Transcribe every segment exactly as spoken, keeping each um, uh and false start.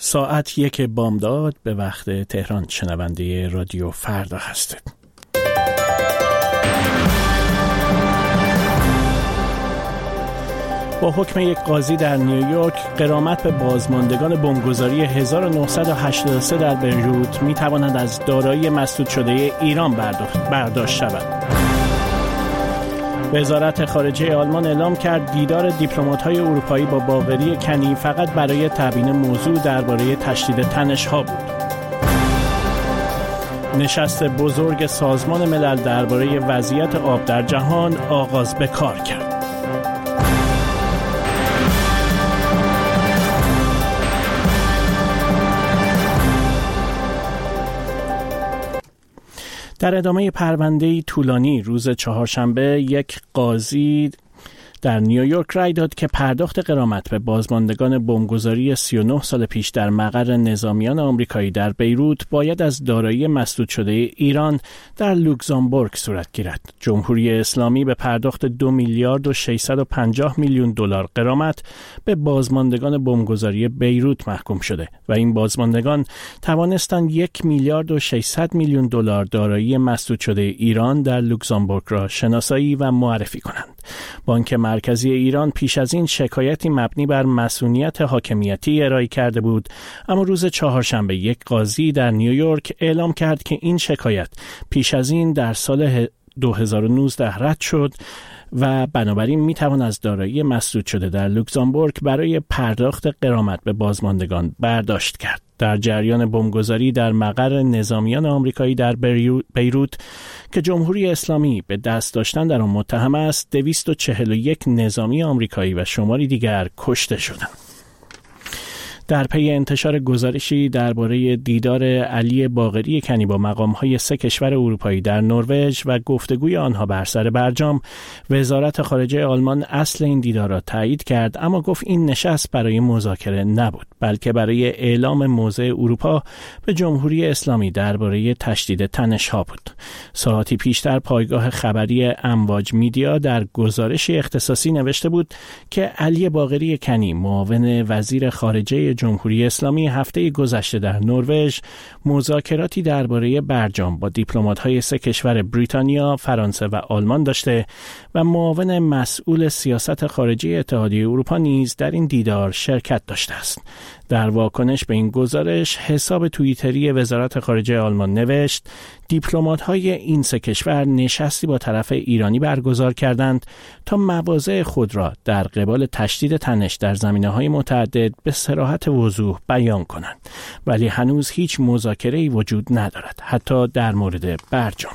ساعت یک بامداد به وقت تهران. شنونده رادیو فردا هستید. با حکم یک قاضی در نیویورک، غرامت به بازماندگان بمبگذاری هزار و نهصد و هشتاد و سه در بیروت می تواند از دارایی مسدود شده ایران برداشت شود. وزارت خارجه آلمان اعلام کرد دیدار دیپلمات‌های اروپایی با باقری کنی فقط برای تبیین موضوع درباره تشدید تنش‌ها بود. نشست بزرگ سازمان ملل درباره وضعیت آب در جهان آغاز به کار کرد. در ادامه پرونده‌ای طولانی روز چهارشنبه یک قاضی در نیویورک رأی داد که پرداخت غرامت به بازماندگان بمبگذاری سی و نه سال پیش در مقر نظامیان آمریکایی در بیروت باید از دارایی مسدود شده ایران در لوکزامبورگ صورت گیرد. جمهوری اسلامی به پرداخت دو میلیارد و ششصد و پنجاه میلیون دلار غرامت به بازماندگان بمبگذاری بیروت محکوم شده و این بازماندگان توانستند یک میلیارد و ششصد میلیون دلار دارایی مسدود شده ایران در لوکزامبورگ را شناسایی و معرفی کنند. بانک مرکزی ایران پیش از این شکایتی مبنی بر مصونیت حاکمیتی ارائه کرده بود، اما روز چهارشنبه یک قاضی در نیویورک اعلام کرد که این شکایت پیش از این در سال دو هزار و نوزده رد شد و بنابراین میتوان از دارایی مسدود شده در لوکزامبورگ برای پرداخت غرامت به بازماندگان برداشت کرد. در جریان بمبگذاری در مقر نظامیان آمریکایی در بیروت که جمهوری اسلامی به دست داشتن در آن متهم است، دویست و چهل و یک نظامی آمریکایی و شماری دیگر کشته شدند. در پی انتشار گزارشی درباره دیدار علی باقری کنی با مقام‌های سه کشور اروپایی در نروژ و گفتگوی آنها بر سر برجام، وزارت خارجه آلمان اصل این دیدار را تایید کرد، اما گفت این نشست برای مذاکره نبود، بلکه برای اعلام موضع اروپا به جمهوری اسلامی درباره تشدید تنش‌ها بود. ساعتی پیشتر پایگاه خبری امواج میدیا در گزارشی اختصاصی نوشته بود که علی باقری کنی، معاون وزیر خارجه جمهوری اسلامی، هفته گذشته در نروژ مذاکراتی درباره برجام با دیپلمات‌های سه کشور بریتانیا، فرانسه و آلمان داشته و معاون مسئول سیاست خارجی اتحادیه اروپا نیز در این دیدار شرکت داشته است. در واکنش به این گزارش، حساب توییتری وزارت خارجه آلمان نوشت دیپلمات‌های این سه کشور نشستی با طرف ایرانی برگزار کردند تا مواضع خود را در قبال تشدید تنش در زمینه‌های متعدد به صراحت وضوح بیان کنند، ولی هنوز هیچ مذاکره‌ای وجود ندارد، حتی در مورد برجام.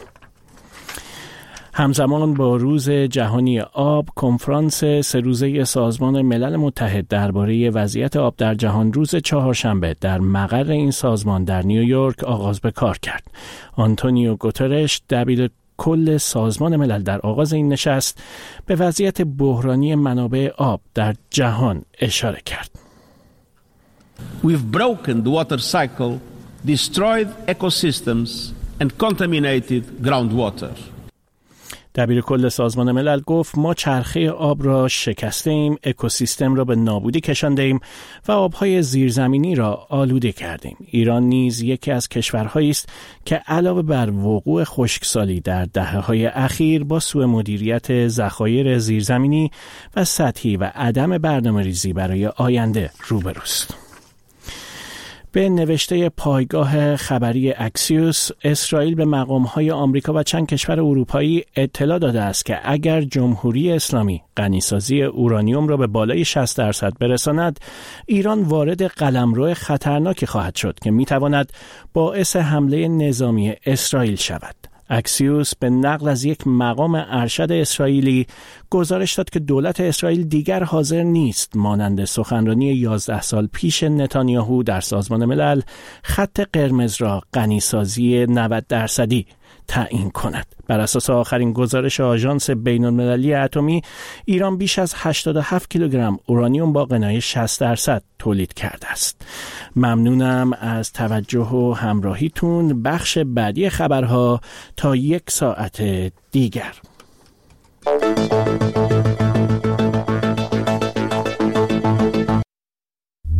همزمان با روز جهانی آب، کنفرانس سه روزه سازمان ملل متحد درباره وضعیت آب در جهان روز چهارشنبه در مقر این سازمان در نیویورک آغاز به کار کرد. آنتونیو گوترش، دبیر کل سازمان ملل، در آغاز این نشست به وضعیت بحرانی منابع آب در جهان اشاره کرد. We've broken the water cycle, destroyed ecosystems and contaminated groundwater. دبیر کل سازمان ملل گفت ما چرخه آب را شکسته ایم، اکوسیستم را به نابودی کشانده ایم و آبهای زیرزمینی را آلوده کردیم. ایران نیز یکی از کشورهایی است که علاوه بر وقوع خشکسالی در دهه‌های اخیر با سوء مدیریت ذخایر زیرزمینی و سطحی و عدم برنامه‌ریزی برای آینده روبروست. به نوشته پایگاه خبری اکسیوس، اسرائیل به مقام‌های آمریکا و چند کشور اروپایی اطلاع داده است که اگر جمهوری اسلامی غنیسازی اورانیوم را به بالای شصت درصد برساند، ایران وارد قلمرو خطرناکی خواهد شد که می‌تواند باعث حمله نظامی اسرائیل شود. اکسیوس به نقل از یک مقام ارشد اسرائیلی گزارش داد که دولت اسرائیل دیگر حاضر نیست مانند سخنرانی یازده سال پیش نتانیاهو در سازمان ملل خط قرمز را غنیسازی نود درصدی تعیین کند. بر اساس آخرین گزارش آژانس بین‌المللی اتمی، ایران بیش از هشتاد و هفت کیلوگرم اورانیوم با غنای شصت درصد تولید کرده است. ممنونم از توجه و همراهیتون. بخش بعدی خبرها تا یک ساعت دیگر.